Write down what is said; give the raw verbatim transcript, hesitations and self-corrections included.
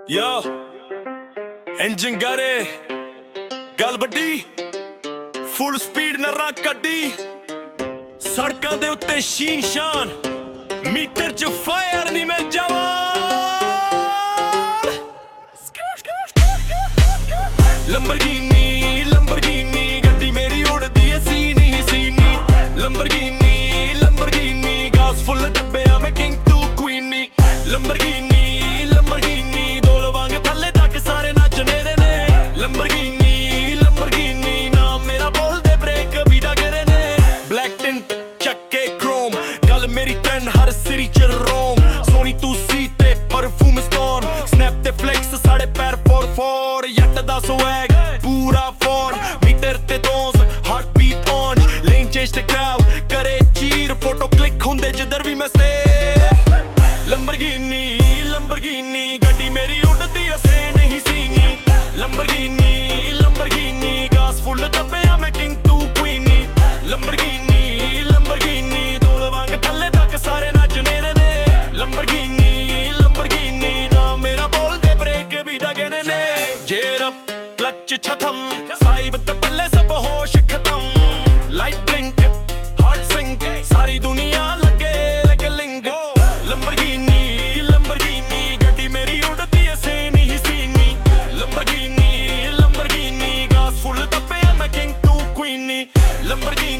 ਯੋ ਇੰਜਨ ਗਾਰੇ ਗੱਲ ਵੱਡੀ ਫੁੱਲ ਸਪੀਡ ਨਾਲ ਰੱਖ ਕੱਢੀ ਸੜਕਾਂ ਦੇ ਉੱਤੇ ਸ਼ੀਨ ਸ਼ਾਨ ਮੀਟਰ 'ਚ ਫਾਇਰ ਨਹੀਂ ਮੈਂ ਜਵਾਨ ਲੰਬਰਗੀਨੀ ਲੰਬਰਗੀਨੀ ਗੱਡੀ ਮੇਰੀ ਉੜਦੀ ਐ ਸੀਨੀ ਸੀਨੀ ਲੰਬਰਗੀਨੀ ਲੰਬਰਗੀਨੀ ਗਾਸ ਫੁੱਲ ਡੱਬਿਆ ਮੈਂ ਕਿੰਗ ਤੂੰ ਕੁਈਨੀ ਲੰਬਰਗੀਨੀ ਲੰਬਰਗੀਨੀ ਦੋਲ ਵਾਂਗ ਥੱਲੇ ਤੱਕ ਸਾਰੇ ਨੱਚਣੇ ਦੇ ਨੇ ਲੰਬਰਗੀਨੀ ਲੰਬਰਗੀਨੀ ਨਾਮ ਮੇਰਾ ਬੋਲਦੇ ਬ੍ਰੇਕ ਵੀ ਡਗਰੇ ਨੇ ਬਲੈਕ ਟਿੰਟ ਚੱਕੇ ਕ੍ਰੋਮ ਗੱਲ ਮੇਰੀ ਟ੍ਰੈਂਡ ਹਰ ਸਿਟੀ 'ਚ ਰੋਮ ਸੋਹਣੀ ਤੂੰ ਸੀ ਤੇ ਪਰਫਿਊਮ ਸਟੋਨ ਸਨੈਪ ਤੇ ਫਲੈਕਸ ਸਾਡੇ ਪੈਰ ਫੋਰ ਫੋਰ ਯੱਟ ਦਾ ਸਵੈਗ ਪੂਰਾ ਫੋਨ ਮੀਟਰ ਤੇ ਦੋਸ heart beat on lane change ਤੇ ਕਰਾਊਡ ਕਰੇ ਚੀਰ ਫੋਟੋ ਕਲਿੱਕ ਹੁੰਦੇ ਜਿੱਧਰ ਵੀ ਮੈਂ ਸਟੇ ਲੰਬਰਗੀਨੀ ਲੰਬਰਗੀਨੀ ਗੱਡੀ ਮੇਰੀ ਉੱਡਦੀ ਅਸੇ ਨਹੀਂ ਸੀਨੀ ਲੰਬਰਗੀਨੀ ਲੰਬਰਗੀਨੀ ਗਾਸ ਫੁੱਲ ਦੱਬਿਆ ਮੈਂ ਕਿੰਗ ਤੂੰ ਕੁਈਨੀ ਲੰਬਰਗੀਨੀ ਲੰਬਰਗੀਨੀ ਦੋਲ ਵਾਂਗ ਥੱਲੇ ਤੱਕ ਸਾਰੇ ਨੱਚਣੇ ਦੇ ਨੇ ਲੰਬਰਗੀਨੀ ਲੰਬਰਗੀਨੀ ਨਾ ਮੇਰਾ ਬੋਲਦੇ ਬ੍ਰੇਕ ਵੀ ਡਗਣੇ ਨੇ ਜੇਰ ਅਪ ਕਲਚ ਛਤਮ ਸਾਈਬ ਤੇ ਪੱਲੇ ਸਭ ਹੋਸ਼ ਖਤਮ ਲਾਈਟ ਬਲਿੰਕ ਹਾਰਟ ਸਿੰਕ ਸਾਰੀ ਦੁਨੀਆ ਲੱਗੇ ਲੱਗੇ ਲਿੰਗੋ ਲੰਬਰਗੀਨੀ ਲੰਬਰਗੀਨੀ ਗੱਡੀ ਮੇਰੀ ਉੜਦੀ ਐ ਨਹੀਂ ਸੀਨੀ ਲੰਬਰਗੀਨੀ ਲੰਬਰਗੀਨੀ ਗਾਸ ਫੁੱਲ ਦੱਬਿਆ ਮੈਂ ਕਿੰਗ ਤੂੰ ਕੁਈਨੀ ਲੰਬਰਗੀਨੀ